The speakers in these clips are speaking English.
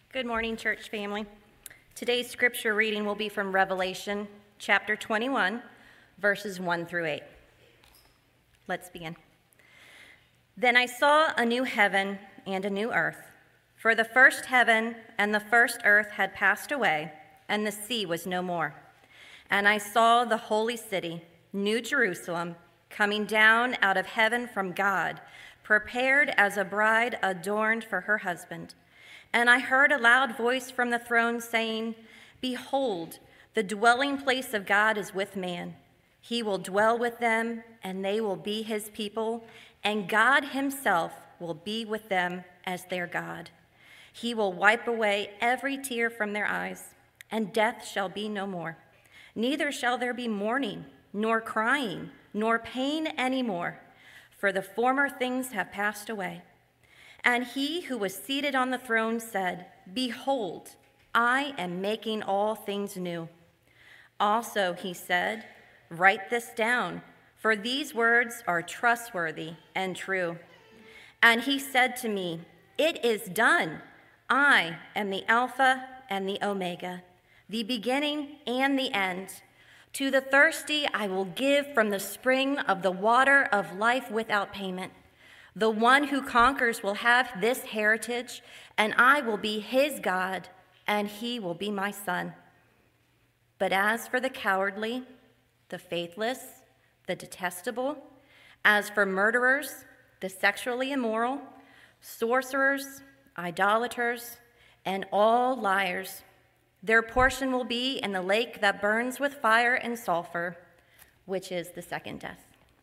Good morning, church family. Today's scripture reading will be from Revelation chapter 21, verses 1 through 8. Let's begin. Then I saw a new heaven and a new earth, for the first heaven and the first earth had passed away, and the sea was no more. And I saw the holy city, New Jerusalem, coming down out of heaven from God, prepared as a bride adorned for her husband. And I heard a loud voice from the throne saying, "Behold, the dwelling place of God is with man. He will dwell with them, and they will be his people, and God himself will be with them as their God. He will wipe away every tear from their eyes, and death shall be no more. Neither shall there be mourning, nor crying, nor pain any more, for the former things have passed away." And he who was seated on the throne said, "Behold, I am making all things new." Also he said, "Write this down, for these words are trustworthy and true." And he said to me, "It is done. I am the Alpha and the Omega, the beginning and the end. To the thirsty I will give from the spring of the water of life without payment. The one who conquers will have this heritage, and I will be his God, and he will be my son. But as for the cowardly, the faithless, the detestable, as for murderers, the sexually immoral, sorcerers, idolaters, and all liars, their portion will be in the lake that burns with fire and sulfur, which is the second death."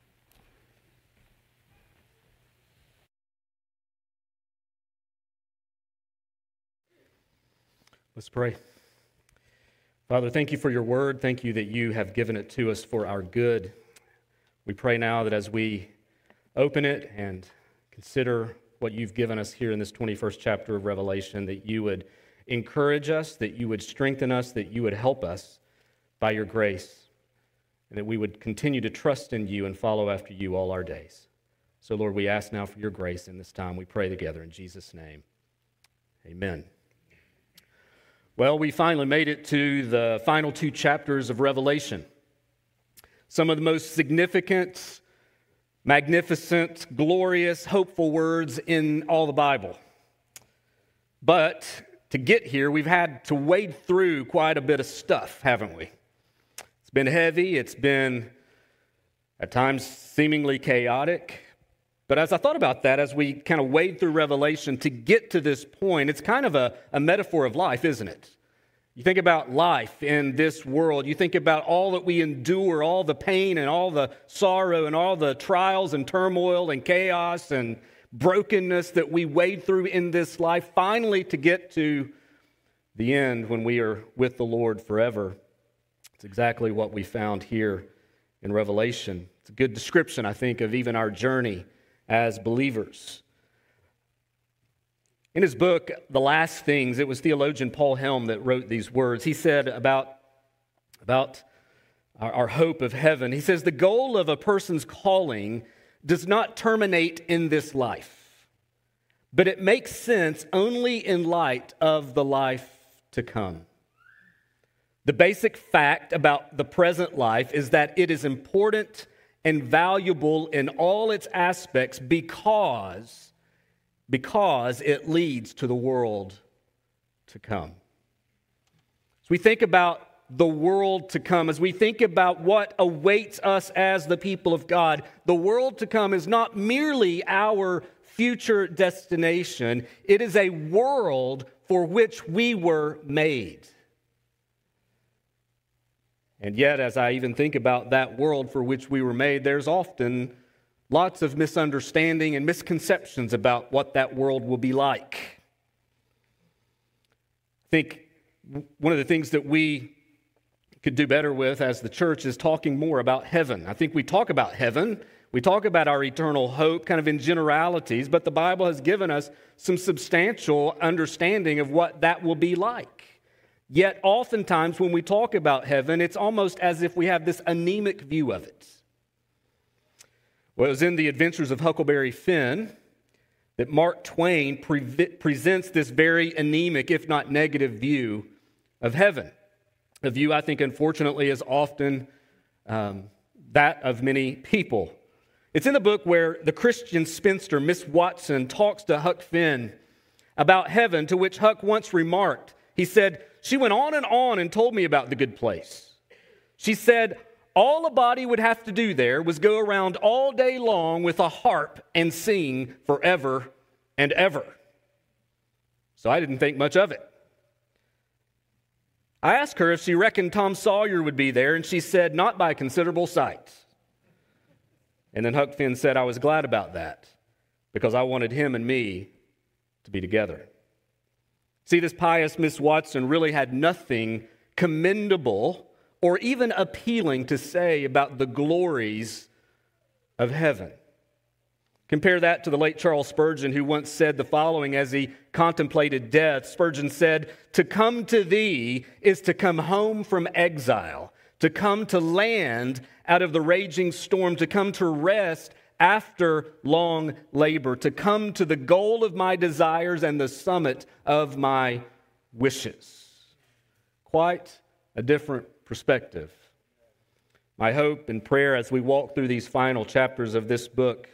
Let's pray. Father, thank you for your word. Thank you that you have given it to us for our good. We pray now that as we open it and consider what you've given us here in this 21st chapter of Revelation, that you would encourage us, that you would strengthen us, that you would help us by your grace, and that we would continue to trust in you and follow after you all our days. So, Lord, we ask now for your grace in this time. We pray together in Jesus' name. Amen. Well, we finally made it to the final two chapters of Revelation. Some of the most significant, magnificent, glorious, hopeful words in all the Bible. But to get here, we've had to wade through quite a bit of stuff, haven't we? It's been heavy. It's been, at times, seemingly chaotic. But as I thought about that, as we kind of wade through Revelation to get to this point, it's kind of a metaphor of life, isn't it? You think about life in this world. You think about all that we endure, all the pain and all the sorrow and all the trials and turmoil and chaos and brokenness that we wade through in this life, finally to get to the end when we are with the Lord forever. It's exactly what we found here in Revelation. It's a good description, I think, of even our journey as believers. In his book, The Last Things, it was theologian Paul Helm that wrote these words. He said about our hope of heaven, he says, "The goal of a person's calling does not terminate in this life, but it makes sense only in light of the life to come. The basic fact about the present life is that it is important and valuable in all its aspects because it leads to the world to come." As we think about the world to come, as we think about what awaits us as the people of God, the world to come is not merely our future destination. It is a world for which we were made. And yet, as I even think about that world for which we were made, there's often lots of misunderstanding and misconceptions about what that world will be like. I think one of the things that we could do better with as the church is talking more about heaven. I think we talk about heaven, we talk about our eternal hope kind of in generalities, but the Bible has given us some substantial understanding of what that will be like. Yet oftentimes when we talk about heaven, it's almost as if we have this anemic view of it. Well, it was in The Adventures of Huckleberry Finn that Mark Twain presents this very anemic, if not negative, view of heaven. A view I think, unfortunately, is often that of many people. It's in the book where the Christian spinster, Miss Watson, talks to Huck Finn about heaven, to which Huck once remarked, he said, "She went on and told me about the good place. She said, all a body would have to do there was go around all day long with a harp and sing forever and ever." So I didn't think much of it. I asked her if she reckoned Tom Sawyer would be there, and she said, "Not by a considerable sight." And then Huck Finn said, "I was glad about that, because I wanted him and me to be together." See, this pious Miss Watson really had nothing commendable or even appealing to say about the glories of heaven. Compare that to the late Charles Spurgeon, who once said the following as he contemplated death. Spurgeon said, "To come to thee is to come home from exile, to come to land out of the raging storm, to come to rest after long labor, to come to the goal of my desires and the summit of my wishes." Quite a different perspective. My hope and prayer as we walk through these final chapters of this book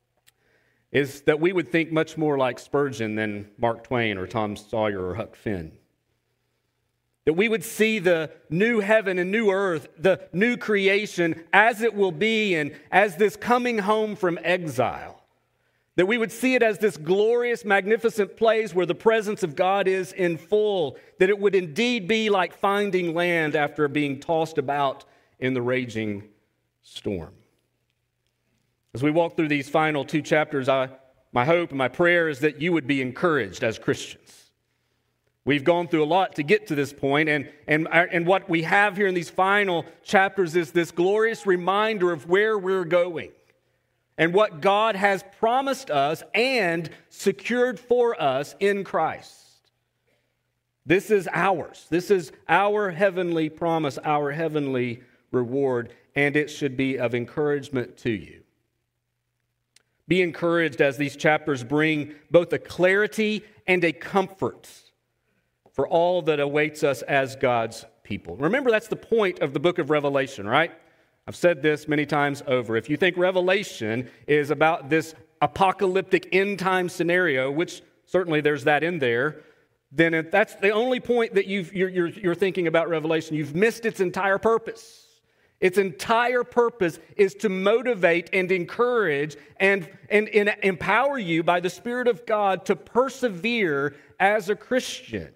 is that we would think much more like Spurgeon than Mark Twain or Tom Sawyer or Huck Finn. That we would see the new heaven and new earth, the new creation as it will be, and as this coming home from exile. That we would see it as this glorious, magnificent place where the presence of God is in full. That it would indeed be like finding land after being tossed about in the raging storm. As we walk through these final two chapters, my hope and my prayer is that you would be encouraged as Christians. We've gone through a lot to get to this point, and what we have here in these final chapters is this glorious reminder of where we're going and what God has promised us and secured for us in Christ. This is ours. This is our heavenly promise, our heavenly reward, and it should be of encouragement to you. Be encouraged as these chapters bring both a clarity and a comfort for all that awaits us as God's people. Remember, that's the point of the book of Revelation, right? I've said this many times over. If you think Revelation is about this apocalyptic end-time scenario, which certainly there's that in there, then if that's the only point that you're thinking about Revelation, you've missed its entire purpose. Its entire purpose is to motivate and encourage and empower you by the Spirit of God to persevere as a Christian.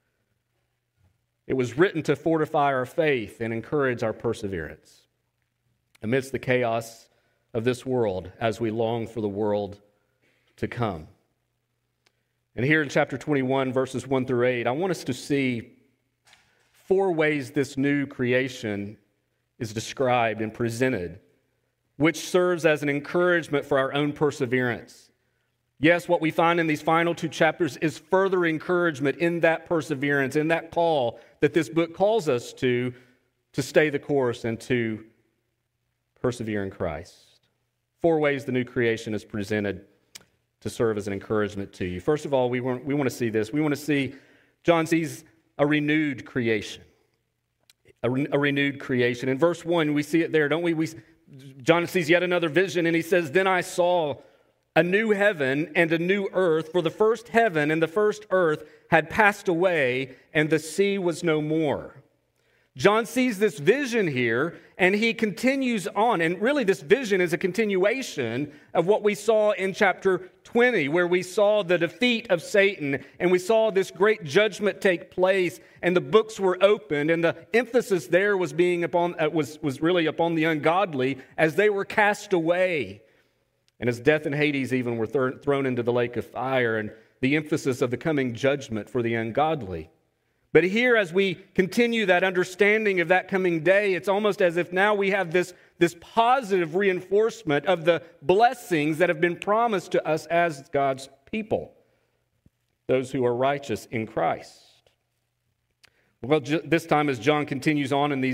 It was written to fortify our faith and encourage our perseverance amidst the chaos of this world as we long for the world to come. And here in chapter 21, verses 1 through 8, I want us to see 4 ways this new creation is described and presented, which serves as an encouragement for our own perseverance. Yes, what we find in these final 2 chapters is further encouragement in that perseverance, in that call that this book calls us to stay the course and to persevere in Christ. 4 ways the new creation is presented to serve as an encouragement to you. First of all, we want to see this. We want to see, John sees a renewed creation. A renewed creation. In verse 1, we see it there, don't we? John sees yet another vision, and he says, "Then I saw a new heaven and a new earth, for the first heaven and the first earth had passed away, and the sea was no more." John sees this vision here, and he continues on. And really, this vision is a continuation of what we saw in chapter 20, where we saw the defeat of Satan, and we saw this great judgment take place, and the books were opened, and the emphasis there was really upon the ungodly as they were cast away, and as death and Hades even were thrown into the lake of fire, and the emphasis of the coming judgment for the ungodly. But here, as we continue that understanding of that coming day, it's almost as if now we have this positive reinforcement of the blessings that have been promised to us as God's people, those who are righteous in Christ. Well, this time as John continues on in these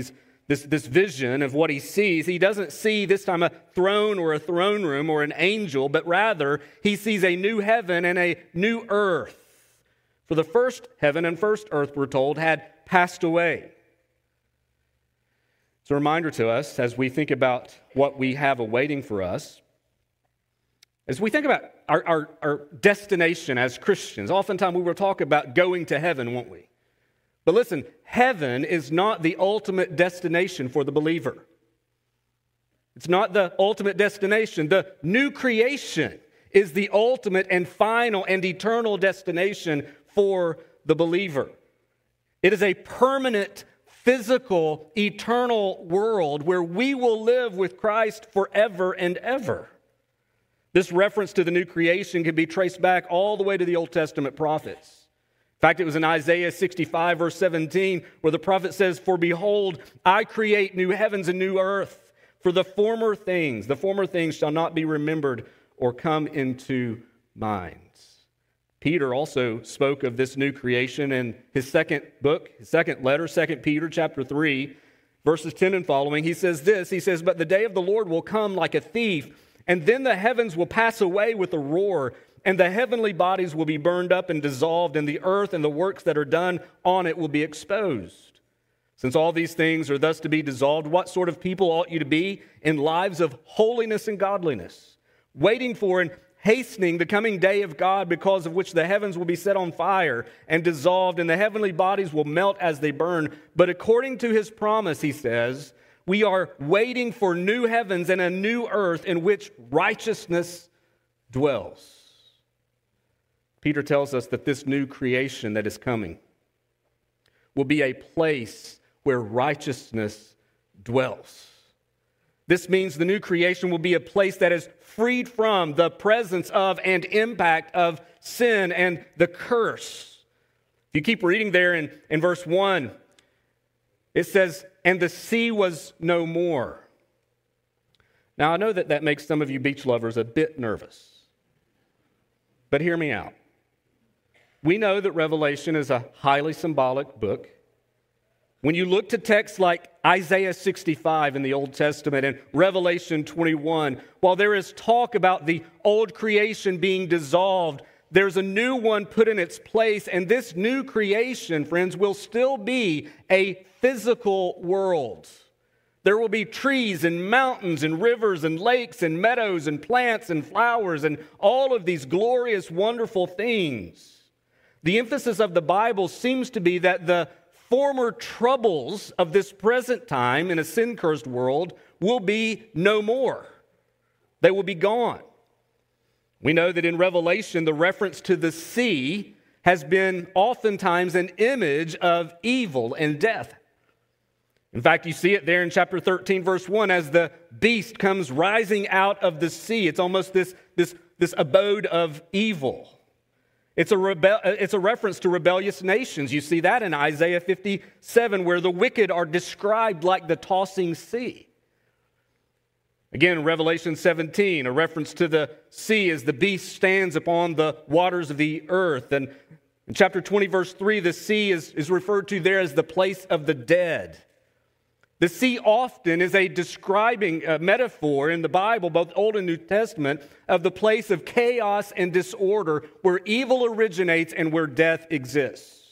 this vision of what he sees, he doesn't see this time a throne or a throne room or an angel, but rather he sees a new heaven and a new earth. For the first heaven and first earth, we're told, had passed away. It's a reminder to us as we think about what we have awaiting for us. As we think about our destination as Christians, oftentimes we will talk about going to heaven, won't we? But listen, heaven is not the ultimate destination for the believer. It's not the ultimate destination. The new creation is the ultimate and final and eternal destination for the believer. It is a permanent, physical, eternal world where we will live with Christ forever and ever. This reference to the new creation can be traced back all the way to the Old Testament prophets. In fact, it was in Isaiah 65, verse 17, where the prophet says, "For behold, I create new heavens and new earth, for the former things shall not be remembered or come into mind." Peter also spoke of this new creation in his second letter, 2 Peter chapter 3, verses 10 and following. He says this, "But the day of the Lord will come like a thief, and then the heavens will pass away with a roar, and the heavenly bodies will be burned up and dissolved, and the earth and the works that are done on it will be exposed. Since all these things are thus to be dissolved, what sort of people ought you to be in lives of holiness and godliness, waiting for and hastening the coming day of God, because of which the heavens will be set on fire and dissolved, and the heavenly bodies will melt as they burn. But according to his promise," he says, "we are waiting for new heavens and a new earth in which righteousness dwells." Peter tells us that this new creation that is coming will be a place where righteousness dwells. This means the new creation will be a place that is freed from the presence of and impact of sin and the curse. If you keep reading there in verse 1, it says, "And the sea was no more." Now, I know that makes some of you beach lovers a bit nervous, but hear me out. We know that Revelation is a highly symbolic book. When you look to texts like Isaiah 65 in the Old Testament and Revelation 21, while there is talk about the old creation being dissolved, there's a new one put in its place, and this new creation, friends, will still be a physical world. There will be trees and mountains and rivers and lakes and meadows and plants and flowers and all of these glorious, wonderful things. The emphasis of the Bible seems to be that the former troubles of this present time in a sin-cursed world will be no more. They will be gone. We know that in Revelation, the reference to the sea has been oftentimes an image of evil and death. In fact, you see it there in chapter 13, verse 1, as the beast comes rising out of the sea. It's almost this abode of evil. It's a reference to rebellious nations. You see that in Isaiah 57, where the wicked are described like the tossing sea. Again, in Revelation 17, a reference to the sea as the beast stands upon the waters of the earth. And in chapter 20, verse 3, the sea is referred to there as the place of the dead. The sea often is a describing metaphor in the Bible, both Old and New Testament, of the place of chaos and disorder where evil originates and where death exists.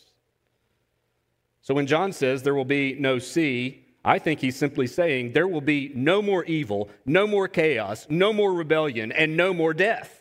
So when John says there will be no sea, I think he's simply saying there will be no more evil, no more chaos, no more rebellion, and no more death.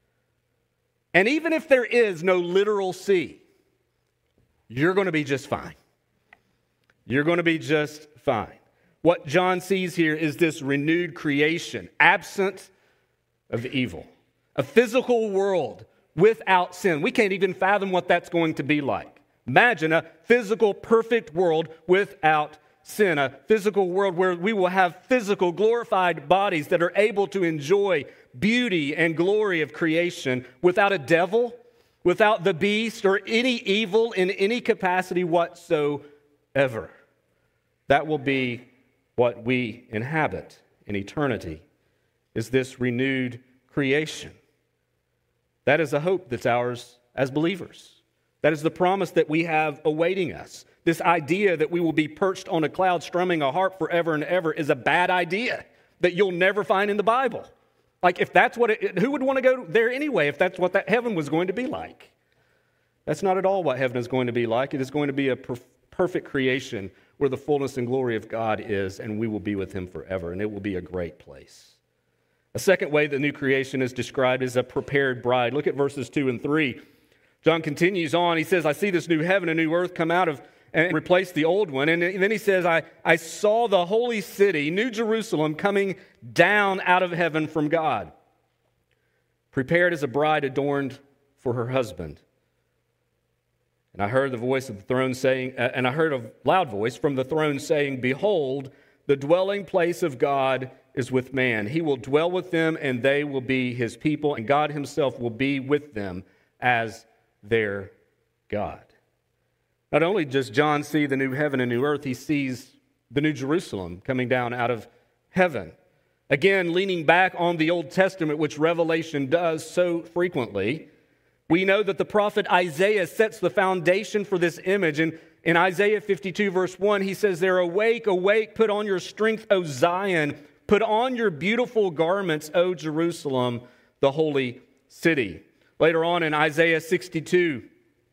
And even if there is no literal sea, you're going to be just fine. You're going to be just fine. What John sees here is this renewed creation, absent of evil. A physical world without sin. We can't even fathom what that's going to be like. Imagine a physical, perfect world without sin. A physical world where we will have physical, glorified bodies that are able to enjoy beauty and glory of creation without a devil, without the beast, or any evil in any capacity whatsoever. That will be what we inhabit in eternity, is this renewed creation. That is a hope that's ours as believers. That is the promise that we have awaiting us. This idea that we will be perched on a cloud strumming a harp forever and ever is a bad idea that you'll never find in the Bible. Like, if that's what who would want to go there anyway if that's what that heaven was going to be like? That's not at all what heaven is going to be like. It is going to be a perfect creation where the fullness and glory of God is, and we will be with him forever, and it will be a great place. A second way the new creation is described is a prepared bride. Look at verses 2 and 3. John continues on. He says, I see this new heaven and new earth come out of and replace the old one. And then he says, I saw the holy city, New Jerusalem, coming down out of heaven from God, prepared as a bride adorned for her husband. And I heard the voice of the throne saying, and I heard a loud voice from the throne saying, Behold, the dwelling place of God is with man. He will dwell with them, and they will be his people, and God himself will be with them as their God. Not only does John see the new heaven and new earth, he sees the new Jerusalem coming down out of heaven. Again, leaning back on the Old Testament, which Revelation does so frequently, we know that the prophet Isaiah sets the foundation for this image. And in Isaiah 52, verse 1, he says there, Awake, awake, put on your strength, O Zion. Put on your beautiful garments, O Jerusalem, the holy city. Later on in Isaiah 62,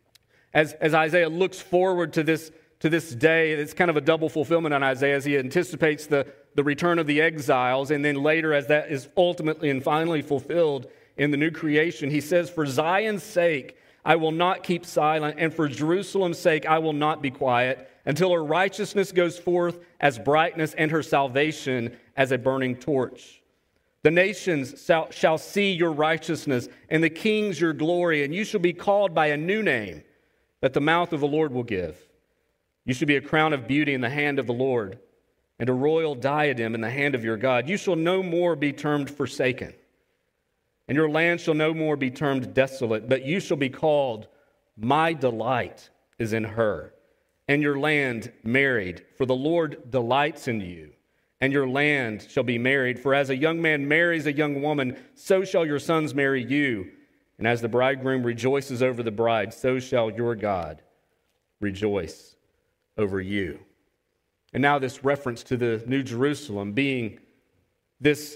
as Isaiah looks forward to this day, it's kind of a double fulfillment on Isaiah as he anticipates the return of the exiles. And then later, as that is ultimately and finally fulfilled in the new creation, he says, For Zion's sake, I will not keep silent, and for Jerusalem's sake, I will not be quiet, until her righteousness goes forth as brightness and her salvation as a burning torch. The nations shall see your righteousness, and the kings your glory, and you shall be called by a new name that the mouth of the Lord will give. You shall be a crown of beauty in the hand of the Lord, and a royal diadem in the hand of your God. You shall no more be termed forsaken, and your land shall no more be termed desolate, but you shall be called, My delight is in her, and your land married, for the Lord delights in you, and your land shall be married. For as a young man marries a young woman, so shall your sons marry you. And as the bridegroom rejoices over the bride, so shall your God rejoice over you. And now this reference to the New Jerusalem being this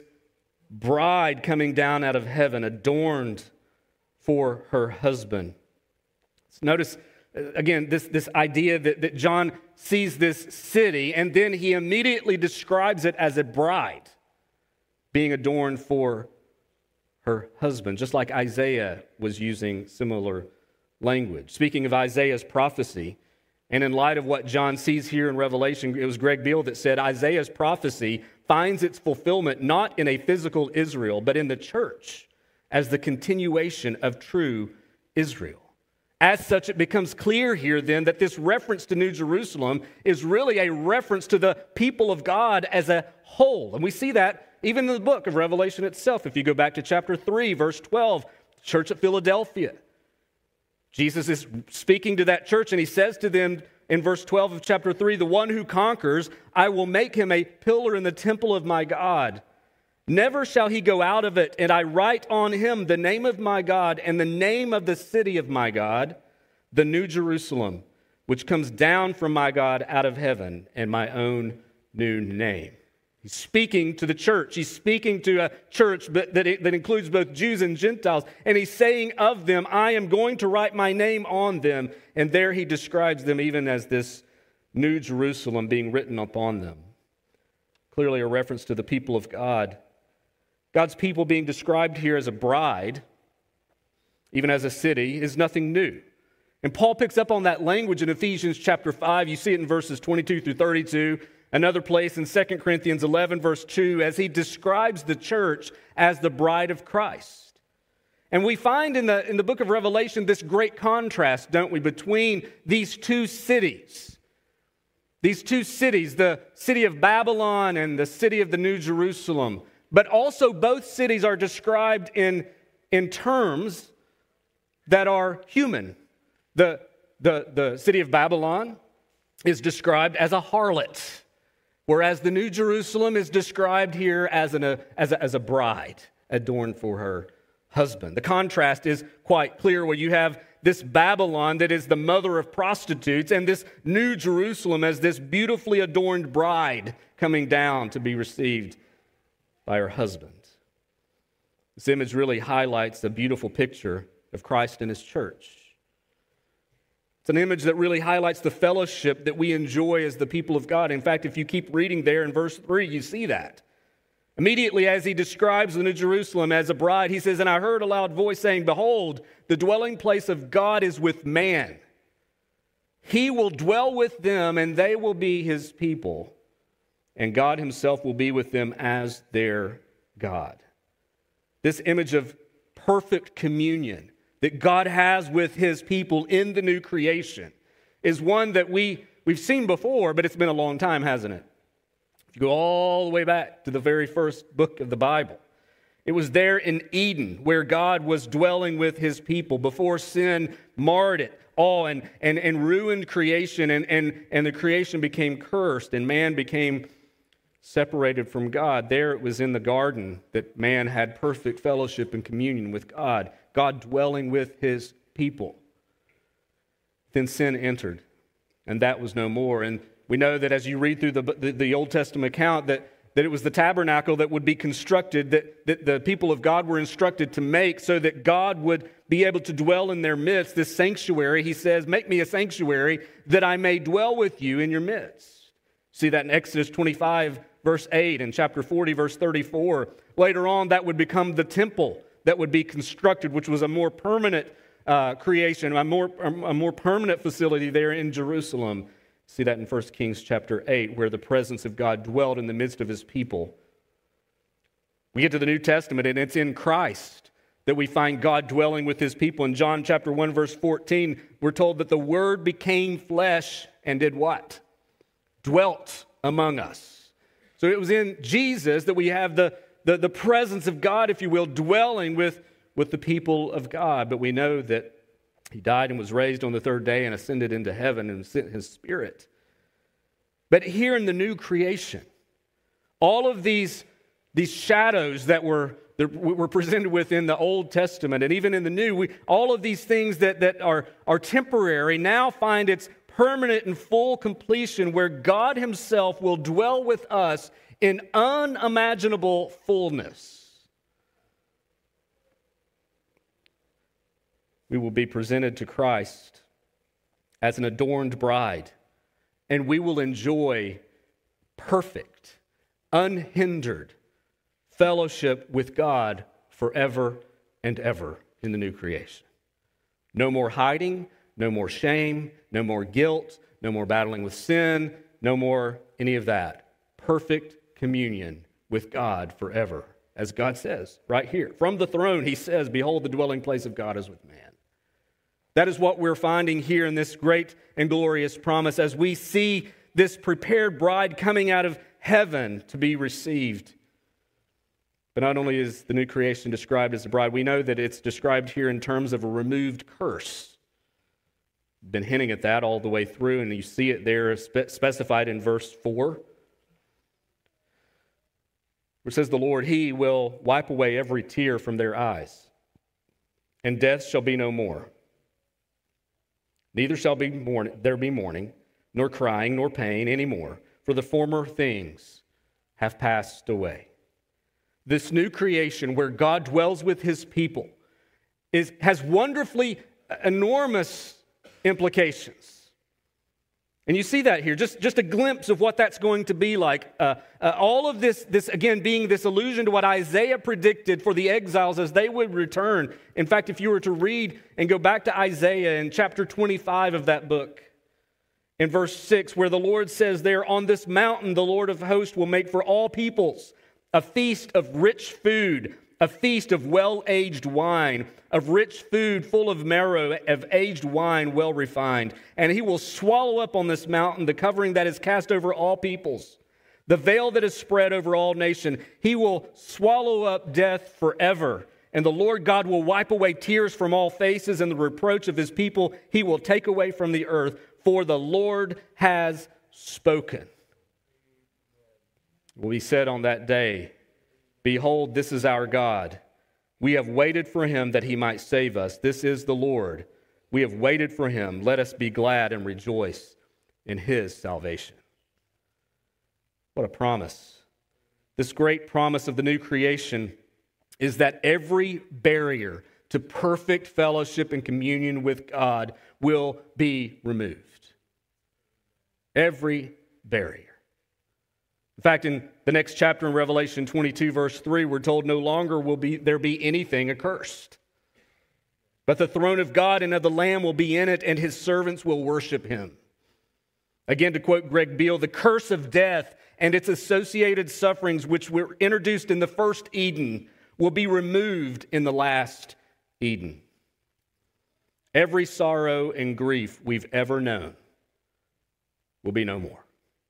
bride coming down out of heaven, adorned for her husband. Notice, again, this idea that John sees this city, and then he immediately describes it as a bride being adorned for her husband, just like Isaiah was using similar language. Speaking of Isaiah's prophecy, and in light of what John sees here in Revelation, it was Greg Beale that said Isaiah's prophecy finds its fulfillment not in a physical Israel, but in the church as the continuation of true Israel. As such, it becomes clear here then that this reference to New Jerusalem is really a reference to the people of God as a whole. And we see that even in the book of Revelation itself. If you go back to chapter 3, verse 12, church at Philadelphia, Jesus is speaking to that church, and he says to them in verse 12 of chapter 3, The one who conquers, I will make him a pillar in the temple of my God. Never shall he go out of it, and I write on him the name of my God and the name of the city of my God, the New Jerusalem, which comes down from my God out of heaven, and my own new name. He's speaking to the church. He's speaking to a church that includes both Jews and Gentiles. And he's saying of them, I am going to write my name on them. And there he describes them even as this New Jerusalem being written upon them. Clearly a reference to the people of God. God's people being described here as a bride, even as a city, is nothing new. And Paul picks up on that language in Ephesians chapter 5. You see it in verses 22 through 32. Another place in 2 Corinthians 11, verse 2, as he describes the church as the bride of Christ. And we find in the book of Revelation this great contrast, don't we, between these two cities. These two cities, the city of Babylon and the city of the New Jerusalem. But also both cities are described in terms that are human. The city of Babylon is described as a harlot, whereas the New Jerusalem is described here as a bride adorned for her husband. The contrast is quite clear where you have this Babylon that is the mother of prostitutes and this New Jerusalem as this beautifully adorned bride coming down to be received by her husband. This image really highlights the beautiful picture of Christ and his church. It's an image that really highlights the fellowship that we enjoy as the people of God. In fact, if you keep reading there in verse 3, you see that. Immediately as he describes the New Jerusalem as a bride, he says, "And I heard a loud voice saying, 'Behold, the dwelling place of God is with man. He will dwell with them, and they will be his people. And God himself will be with them as their God.'" This image of perfect communion that God has with his people in the new creation is one that we've seen before, but it's been a long time, hasn't it? If you go all the way back to the very first book of the Bible, it was there in Eden where God was dwelling with his people before sin marred it all and ruined creation, and the creation became cursed and man became separated from God. There it was in the garden that man had perfect fellowship and communion with God, God dwelling with his people. Then sin entered, and that was no more. And we know that as you read through the Old Testament account that it was the tabernacle that would be constructed, that the people of God were instructed to make so that God would be able to dwell in their midst. This sanctuary, he says, "Make me a sanctuary that I may dwell with you in your midst." See that in Exodus 25, verse 8, and chapter 40, verse 34. Later on, that would become the temple that would be constructed, which was a more permanent creation, a more permanent facility there in Jerusalem. See that in 1 Kings chapter 8, where the presence of God dwelled in the midst of his people. We get to the New Testament, and it's in Christ that we find God dwelling with his people. In John chapter 1, verse 14, we're told that the Word became flesh and did what? Dwelt among us. So it was in Jesus that we have the presence of God, if you will, dwelling with the people of God. But we know that he died and was raised on the third day and ascended into heaven and sent his Spirit. But here in the new creation, all of these shadows that were presented with in the Old Testament and even in the New, all of these things that are temporary now find its permanent and full completion, where God himself will dwell with us in unimaginable fullness. We will be presented to Christ as an adorned bride, and we will enjoy perfect, unhindered fellowship with God forever and ever in the new creation. No more hiding, no more shame, no more guilt, no more battling with sin, no more any of that. Perfect communion with God forever. As God says right here, from the throne he says, "Behold, the dwelling place of God is with man." That is what we're finding here in this great and glorious promise as we see this prepared bride coming out of heaven to be received. But not only is the new creation described as a bride, we know that it's described here in terms of a removed curse. Been hinting at that all the way through, and you see it there specified in verse 4. It says, "The Lord, he will wipe away every tear from their eyes, and death shall be no more. Neither shall there be mourning, nor crying, nor pain any more, for the former things have passed away." This new creation where God dwells with his people has wonderfully enormous implications. And you see that here, just a glimpse of what that's going to be like. All of this again being this allusion to what Isaiah predicted for the exiles as they would return. In fact, if you were to read and go back to Isaiah in chapter 25 of that book, in verse 6, where the Lord says there, "On this mountain the Lord of hosts will make for all peoples a feast of rich food, a feast of well-aged wine, of rich food full of marrow, of aged wine well refined. And he will swallow up on this mountain the covering that is cast over all peoples, the veil that is spread over all nations. He will swallow up death forever. And the Lord God will wipe away tears from all faces, and the reproach of his people he will take away from the earth, for the Lord has spoken." Will be said on that day, "Behold, this is our God. We have waited for him that he might save us. This is the Lord. We have waited for him. Let us be glad and rejoice in his salvation. What a promise. This great promise of the new creation is that every barrier to perfect fellowship and communion with God will be removed. Every barrier. In fact, in the next chapter in Revelation 22, verse 3, we're told no longer will there be anything accursed. But the throne of God and of the Lamb will be in it, and his servants will worship him. Again, to quote Greg Beale, the curse of death and its associated sufferings, which were introduced in the first Eden, will be removed in the last Eden. Every sorrow and grief we've ever known will be no more.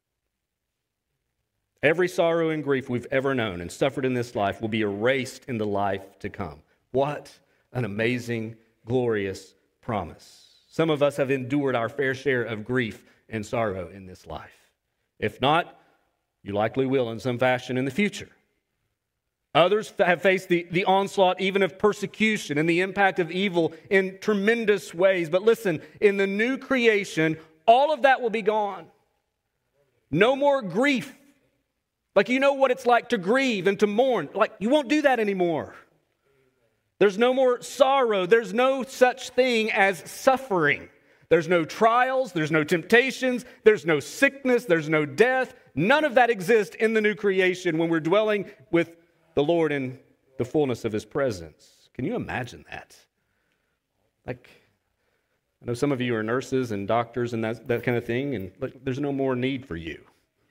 Every sorrow and grief we've ever known and suffered in this life will be erased in the life to come. What an amazing, glorious promise. Some of us have endured our fair share of grief and sorrow in this life. If not, you likely will in some fashion in the future. Others have faced the onslaught even of persecution and the impact of evil in tremendous ways. But listen, in the new creation, all of that will be gone. No more grief. Like, you know what it's like to grieve and to mourn. Like, you won't do that anymore. There's no more sorrow. There's no such thing as suffering. There's no trials. There's no temptations. There's no sickness. There's no death. None of that exists in the new creation when we're dwelling with the Lord in the fullness of his presence. Can you imagine that? Like, I know some of you are nurses and doctors and that kind of thing, and like, there's no more need for you.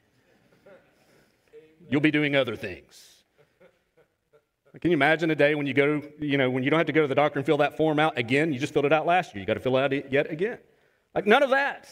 You'll be doing other things. Can you imagine a day when you go, when you don't have to go to the doctor and fill that form out again? You just filled it out last year. You got to fill it out yet again. Like, none of that.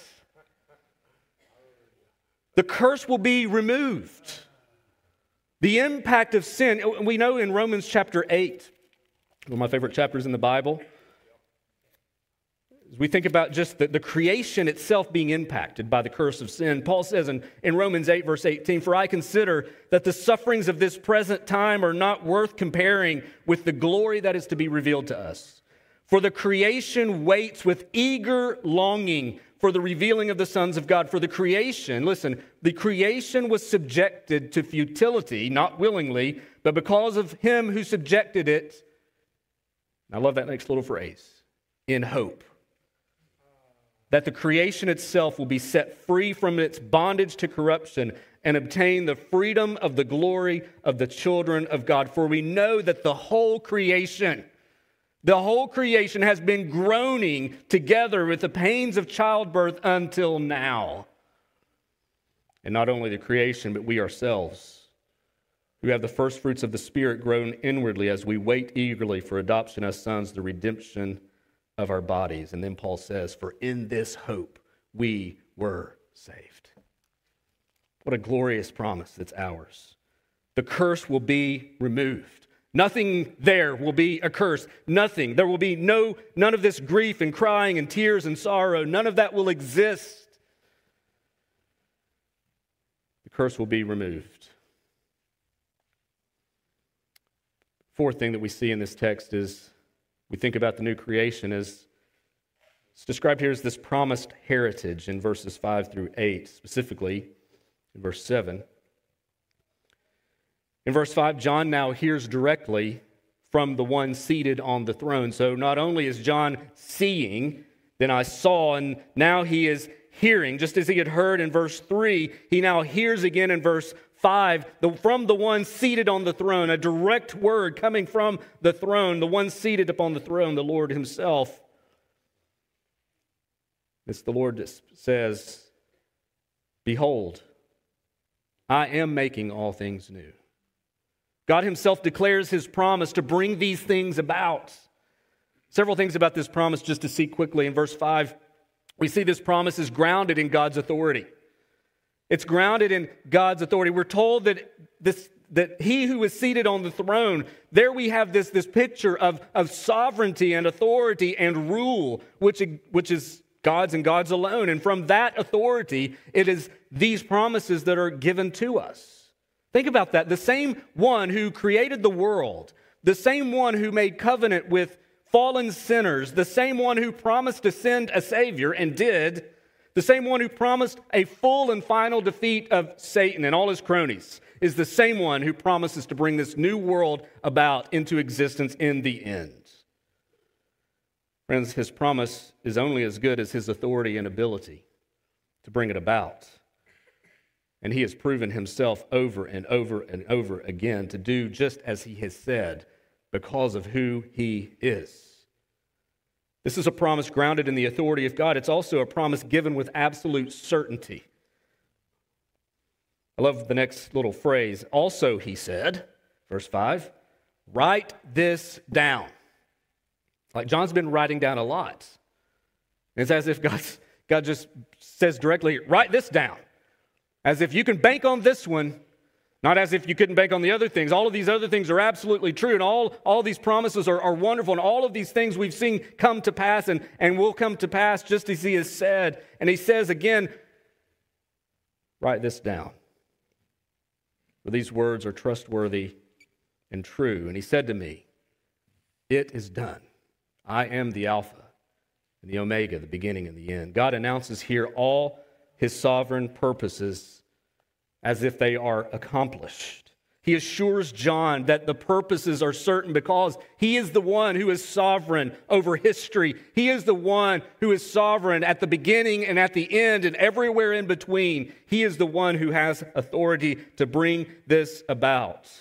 The curse will be removed. The impact of sin, we know in Romans chapter 8, one of my favorite chapters in the Bible, as we think about just the creation itself being impacted by the curse of sin, Paul says in Romans 8, verse 18, "For I consider that the sufferings of this present time are not worth comparing with the glory that is to be revealed to us. For the creation waits with eager longing for the revealing of the sons of God." For the creation, listen, the creation was subjected to futility, not willingly, but because of him who subjected it. I love that next little phrase, in hope. That the creation itself will be set free from its bondage to corruption and obtain the freedom of the glory of the children of God. For we know that the whole creation has been groaning together with the pains of childbirth until now. And not only the creation, but we ourselves, who have the first fruits of the Spirit, groan inwardly as we wait eagerly for adoption as sons, the redemption of our bodies. And then Paul says, "For in this hope we were saved." What a glorious promise that's ours. The curse will be removed. Nothing there will be a curse. Nothing. There will be none of this grief and crying and tears and sorrow. None of that will exist. The curse will be removed. Fourth thing that we see in this text is we think about the new creation as it's described here as this promised heritage in verses 5 through 8, specifically in verse 7. In verse 5, John now hears directly from the one seated on the throne. So not only is John seeing, then I saw, and now he is hearing. Just as he had heard in verse 3, he now hears again in verse 5, from the one seated on the throne, a direct word coming from the throne, the one seated upon the throne, the Lord himself. It's the Lord that says, "Behold, I am making all things new." God himself declares his promise to bring these things about. Several things about this promise just to see quickly. In verse 5, we see this promise is grounded in God's authority. It's grounded in God's authority. We're told that he who is seated on the throne, there we have this picture of sovereignty and authority and rule, which is God's and God's alone. And from that authority, it is these promises that are given to us. Think about that. The same one who created the world, the same one who made covenant with fallen sinners, the same one who promised to send a Savior and did, the same one who promised a full and final defeat of Satan and all his cronies, is the same one who promises to bring this new world about into existence in the end. Friends, his promise is only as good as his authority and ability to bring it about. And he has proven himself over and over and over again to do just as he has said because of who he is. This is a promise grounded in the authority of God. It's also a promise given with absolute certainty. I love the next little phrase. Also, he said, verse 5, write this down. Like John's been writing down a lot. It's as if God just says directly, write this down. As if you can bank on this one, not as if you couldn't bank on the other things. All of these other things are absolutely true, and all these promises are wonderful, and all of these things we've seen come to pass and will come to pass just as he has said. And he says again, write this down. For these words are trustworthy and true. And he said to me, it is done. I am the Alpha and the Omega, the beginning and the end. God announces here all his sovereign purposes as if they are accomplished. He assures John that the purposes are certain because he is the one who is sovereign over history. He is the one who is sovereign at the beginning and at the end and everywhere in between. He is the one who has authority to bring this about.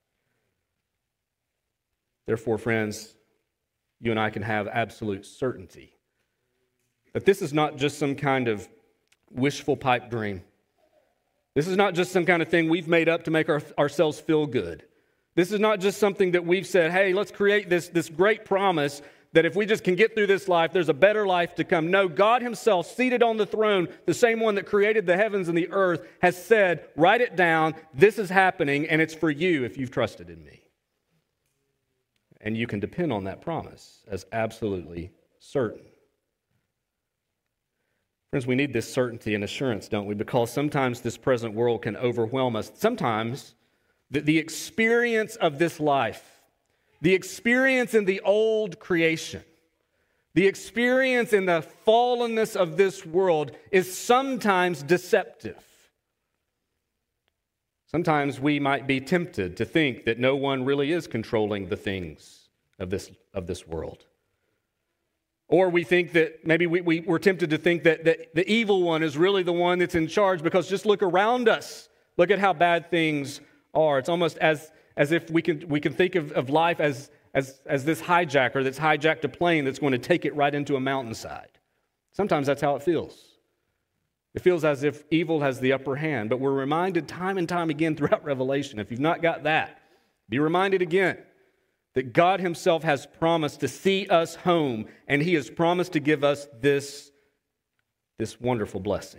Therefore, friends, you and I can have absolute certainty that this is not just some kind of wishful pipe dream. This is not just some kind of thing we've made up to make ourselves feel good. This is not just something that we've said, hey, let's create this great promise that if we just can get through this life, there's a better life to come. No, God himself, seated on the throne, the same one that created the heavens and the earth, has said, write it down, this is happening, and it's for you if you've trusted in me. And you can depend on that promise as absolutely certain. Friends, we need this certainty and assurance, don't we? Because sometimes this present world can overwhelm us. Sometimes the experience of this life, the experience in the old creation, the experience in the fallenness of this world is sometimes deceptive. Sometimes we might be tempted to think that no one really is controlling the things of this world. Or we think that maybe we're tempted to think that the evil one is really the one that's in charge because just look around us. Look at how bad things are. It's almost as if we can think of life as this hijacker that's hijacked a plane that's going to take it right into a mountainside. Sometimes that's how it feels. It feels as if evil has the upper hand, but we're reminded time and time again throughout Revelation, if you've not got that, be reminded again that God himself has promised to see us home, and he has promised to give us this wonderful blessing.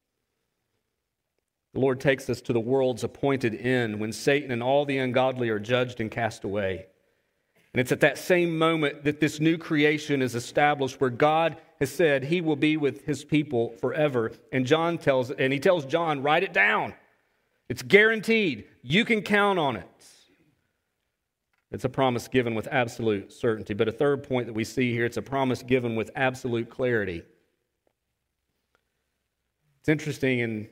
The Lord takes us to the world's appointed end when Satan and all the ungodly are judged and cast away. And it's at that same moment that this new creation is established where God has said he will be with his people forever. And he tells John, write it down. It's guaranteed. You can count on it. It's a promise given with absolute certainty. But a third point that we see here, it's a promise given with absolute clarity. It's interesting in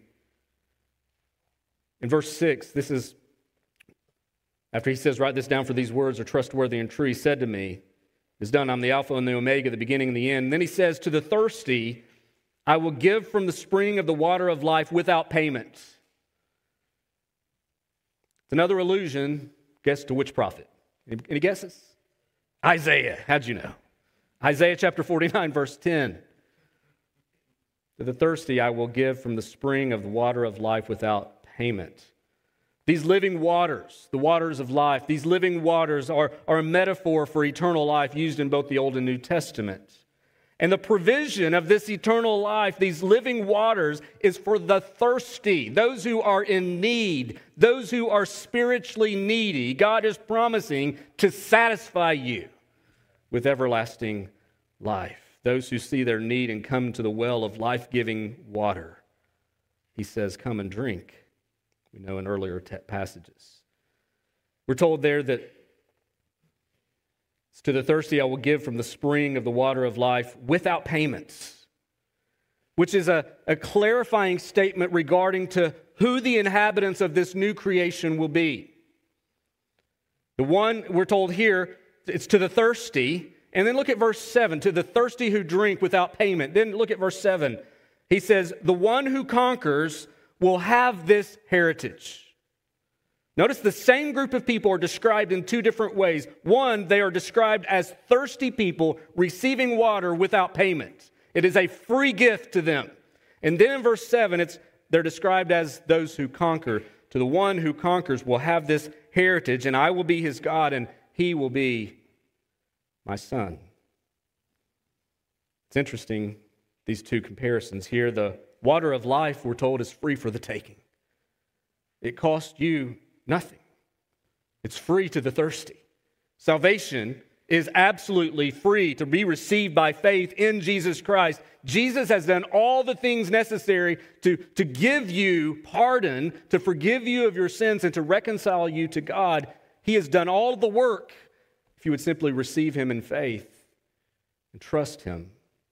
verse 6, this is after he says, write this down, for these words are trustworthy and true. He said to me, it's done, I'm the Alpha and the Omega, the beginning and the end. And then he says, to the thirsty, I will give from the spring of the water of life without payment. It's another allusion. Guess to which prophet? Any guesses? Isaiah. How'd you know? Isaiah chapter 49, verse 10. To the thirsty, I will give from the spring of the water of life without payment. These living waters, the waters of life, these living waters are a metaphor for eternal life used in both the Old and New Testament. And the provision of this eternal life, these living waters, is for the thirsty, those who are in need, those who are spiritually needy. God is promising to satisfy you with everlasting life. Those who see their need and come to the well of life-giving water. He says, come and drink. We know in earlier passages. We're told there that To the thirsty I will give from the spring of the water of life without payments, which is a clarifying statement regarding to who the inhabitants of this new creation will be. The one, we're told here, it's to the thirsty. And then look at verse 7, to the thirsty who drink without payment. Then look at verse 7. He says, the one who conquers will have this heritage. Notice the same group of people are described in two different ways. One, they are described as thirsty people receiving water without payment. It is a free gift to them. And then in verse 7, they're described as those who conquer. To the one who conquers will have this heritage, and I will be his God, and he will be my son. It's interesting, these two comparisons here. The water of life, we're told, is free for the taking. It costs you nothing. It's free to the thirsty. Salvation is absolutely free to be received by faith in Jesus Christ. Jesus has done all the things necessary to give you pardon, to forgive you of your sins, and to reconcile you to God. He has done all the work if you would simply receive him in faith and trust him.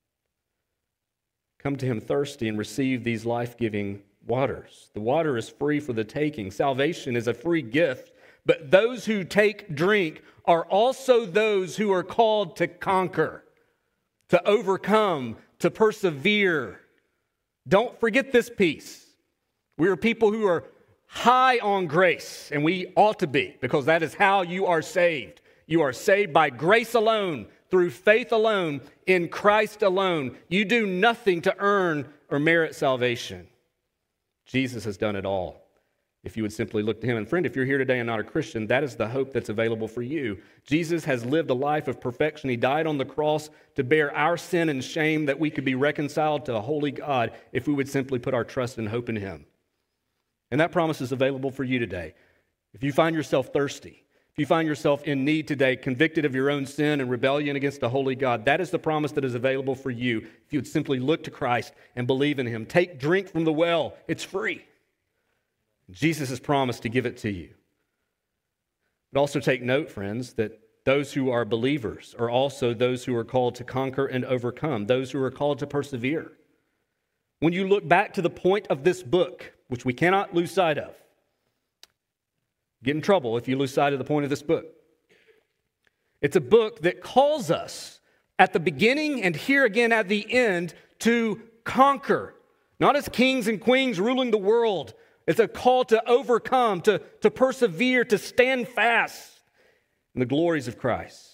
Come to him thirsty and receive these life-giving waters. The water is free for the taking. Salvation is a free gift, but those who take drink are also those who are called to conquer, to overcome, to persevere. Don't forget this piece. We are people who are high on grace, and we ought to be, because that is how you are saved. You are saved by grace alone, through faith alone, in Christ alone. You do nothing to earn or merit salvation. Jesus has done it all. If you would simply look to him. And friend, if you're here today and not a Christian, that is the hope that's available for you. Jesus has lived a life of perfection. He died on the cross to bear our sin and shame that we could be reconciled to a holy God if we would simply put our trust and hope in him. And that promise is available for you today. If you find yourself thirsty, if you find yourself in need today, convicted of your own sin and rebellion against a holy God, that is the promise that is available for you. If you would simply look to Christ and believe in him. Take drink from the well. It's free. Jesus has promised to give it to you. But also take note, friends, that those who are believers are also those who are called to conquer and overcome, those who are called to persevere. When you look back to the point of this book, which we cannot lose sight of, get in trouble if you lose sight of the point of this book. It's a book that calls us at the beginning and here again at the end to conquer, not as kings and queens ruling the world. It's a call to overcome, to persevere, to stand fast in the glories of Christ.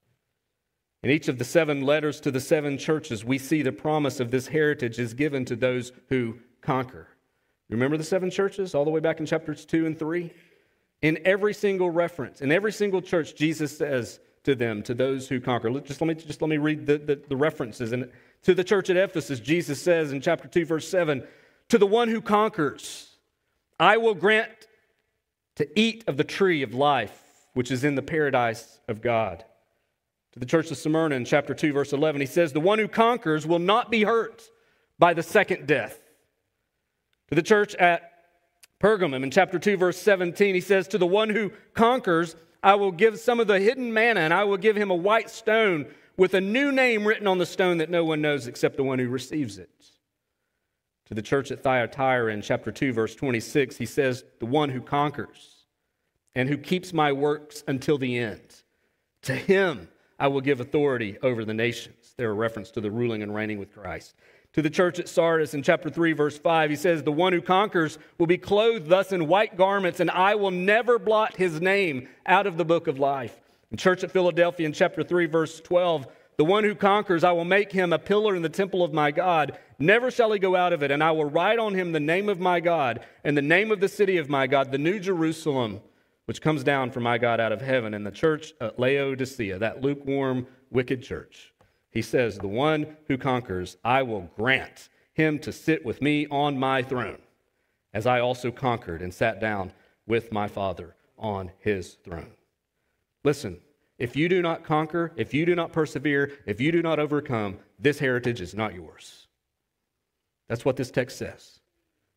In each of the 7 letters to the 7 churches, we see the promise of this heritage is given to those who conquer. Remember the 7 churches all the way back in chapters 2 and 3? In every single reference, in every single church, Jesus says to them, to those who conquer. Just let me read the references. And to the church at Ephesus, Jesus says in chapter 2, verse 7, to the one who conquers, I will grant to eat of the tree of life, which is in the paradise of God. To the church of Smyrna in chapter 2, verse 11, he says, the one who conquers will not be hurt by the second death. To the church at Pergamum in chapter 2, verse 17, he says, to the one who conquers, I will give some of the hidden manna, and I will give him a white stone with a new name written on the stone that no one knows except the one who receives it. To the church at Thyatira in chapter 2, verse 26, he says, the one who conquers and who keeps my works until the end, to him I will give authority over the nations. They're a reference to the ruling and reigning with Christ. To the church at Sardis in chapter 3, verse 5, he says, the one who conquers will be clothed thus in white garments, and I will never blot his name out of the book of life. In church at Philadelphia in chapter 3, verse 12, the one who conquers, I will make him a pillar in the temple of my God. Never shall he go out of it, and I will write on him the name of my God and the name of the city of my God, the new Jerusalem, which comes down from my God out of heaven. And the church at Laodicea, that lukewarm, wicked church, he says, the one who conquers, I will grant him to sit with me on my throne, as I also conquered and sat down with my Father on his throne. Listen, if you do not conquer, if you do not persevere, if you do not overcome, this heritage is not yours. That's what this text says.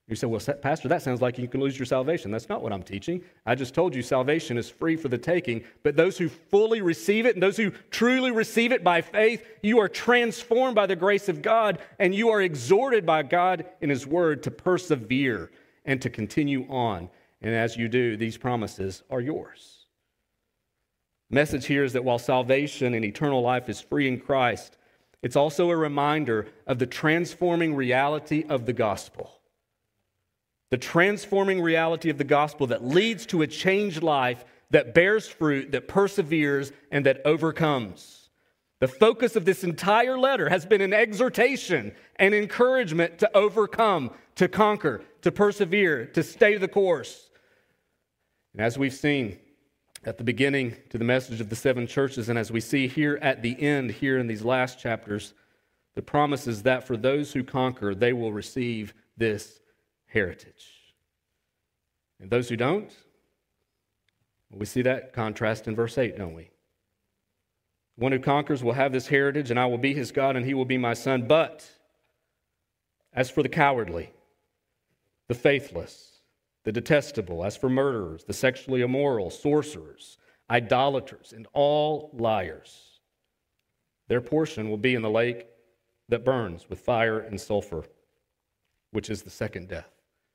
You say, well, Pastor, that sounds like you can lose your salvation. That's not what I'm teaching. I just told you salvation is free for the taking, but those who fully receive it and those who truly receive it by faith, you are transformed by the grace of God, and you are exhorted by God in His Word to persevere and to continue on. And as you do, these promises are yours. The message here is that while salvation and eternal life is free in Christ, it's also a reminder of the transforming reality of the gospel. The transforming reality of the gospel that leads to a changed life, that bears fruit, that perseveres, and that overcomes. The focus of this entire letter has been an exhortation and encouragement to overcome, to conquer, to persevere, to stay the course. And as we've seen at the beginning to the message of the 7 churches, and as we see here at the end, here in these last chapters, the promise is that for those who conquer, they will receive this heritage. And those who don't, we see that contrast in verse 8, don't we? The one who conquers will have this heritage, and I will be his God, and he will be my son. But as for the cowardly, the faithless, the detestable, as for murderers, the sexually immoral, sorcerers, idolaters, and all liars, their portion will be in the lake that burns with fire and sulfur, which is the second death.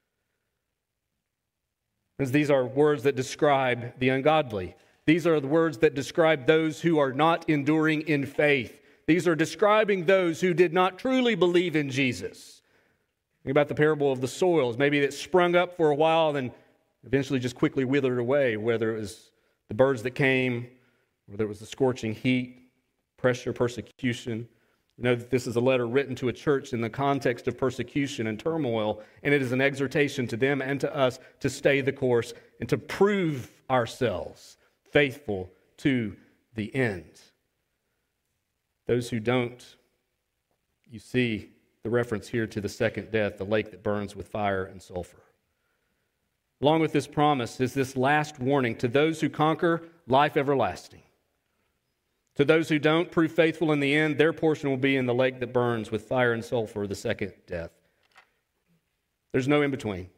As these are words that describe the ungodly. These are the words that describe those who are not enduring in faith. These are describing those who did not truly believe in Jesus. Think about the parable of the soils. Maybe it sprung up for a while and eventually just quickly withered away, whether it was the birds that came, whether it was the scorching heat, pressure, persecution. You know that this is a letter written to a church in the context of persecution and turmoil, and it is an exhortation to them and to us to stay the course and to prove ourselves faithful to the end. Those who don't, you see the reference here to the second death, the lake that burns with fire and sulfur. Along with this promise is this last warning to those who conquer, life everlasting. To those who don't prove faithful in the end, their portion will be in the lake that burns with fire and sulfur, the second death. There's no in between.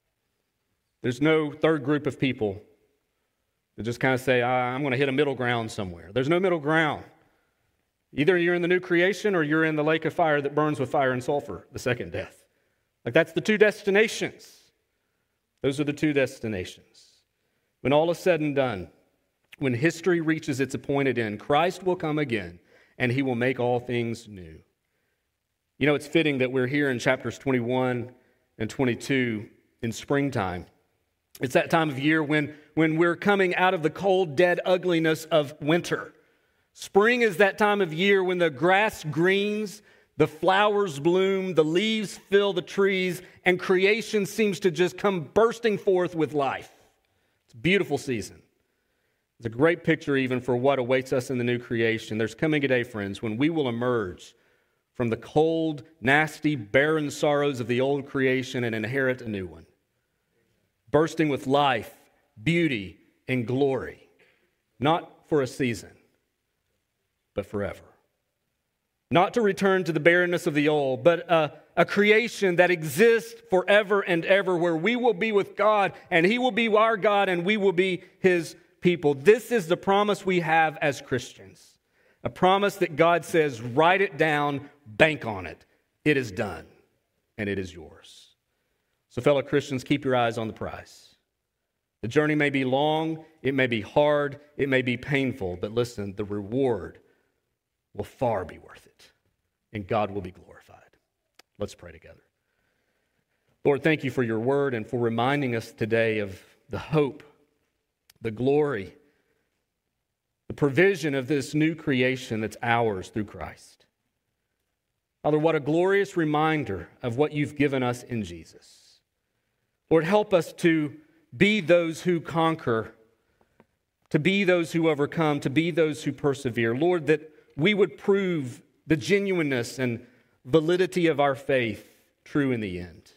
There's no third group of people that just kind of say, I'm going to hit a middle ground somewhere. There's no middle ground. Either you're in the new creation or you're in the lake of fire that burns with fire and sulfur, the second death. Like that's the two destinations. Those are the two destinations. When all is said and done, when history reaches its appointed end, Christ will come again, and he will make all things new. You know, it's fitting that we're here in chapters 21 and 22 in springtime. It's that time of year when we're coming out of the cold, dead ugliness of winter. Spring is that time of year when the grass greens, the flowers bloom, the leaves fill the trees, and creation seems to just come bursting forth with life. It's a beautiful season. It's a great picture even for what awaits us in the new creation. There's coming a day, friends, when we will emerge from the cold, nasty, barren sorrows of the old creation and inherit a new one, bursting with life, beauty, and glory, not for a season, but forever. Not to return to the barrenness of the old, but a creation that exists forever and ever, where we will be with God, and he will be our God, and we will be his people. This is the promise we have as Christians. A promise that God says, write it down, bank on it. It is done, and it is yours. So fellow Christians, keep your eyes on the prize. The journey may be long, it may be hard, it may be painful, but listen, the reward will far be worth it, and God will be glorified. Let's pray together. Lord, thank you for your word and for reminding us today of the hope, the glory, the provision of this new creation that's ours through Christ. Father, what a glorious reminder of what you've given us in Jesus. Lord, help us to be those who conquer, to be those who overcome, to be those who persevere. Lord, that we would prove the genuineness and validity of our faith true in the end.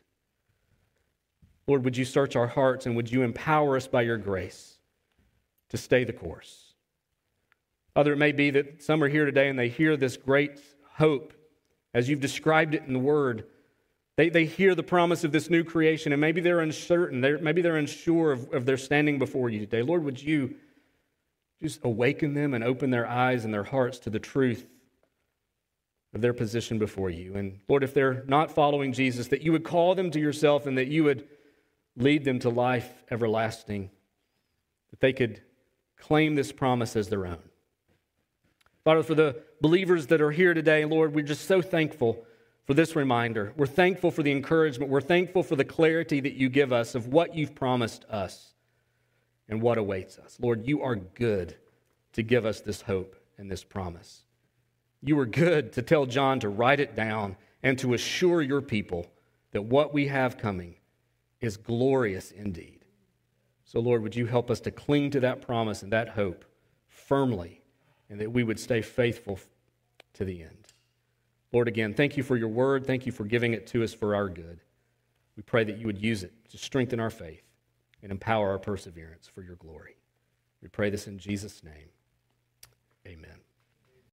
Lord, would you search our hearts and would you empower us by your grace to stay the course? Father, it may be that some are here today and they hear this great hope as you've described it in the Word. They hear the promise of this new creation, and maybe they're uncertain. Maybe they're unsure of their standing before you today. Lord, would you just awaken them and open their eyes and their hearts to the truth of their position before you. And Lord, if they're not following Jesus, that you would call them to yourself and that you would lead them to life everlasting, that they could claim this promise as their own. Father, for the believers that are here today, Lord, we're just so thankful for this reminder. We're thankful for the encouragement. We're thankful for the clarity that you give us of what you've promised us and what awaits us. Lord, you are good to give us this hope and this promise. You were good to tell John to write it down and to assure your people that what we have coming is glorious indeed. So, Lord, would you help us to cling to that promise and that hope firmly, and that we would stay faithful to the end. Lord, again, thank you for your word. Thank you for giving it to us for our good. We pray that you would use it to strengthen our faith and empower our perseverance for your glory. We pray this in Jesus' name. Amen.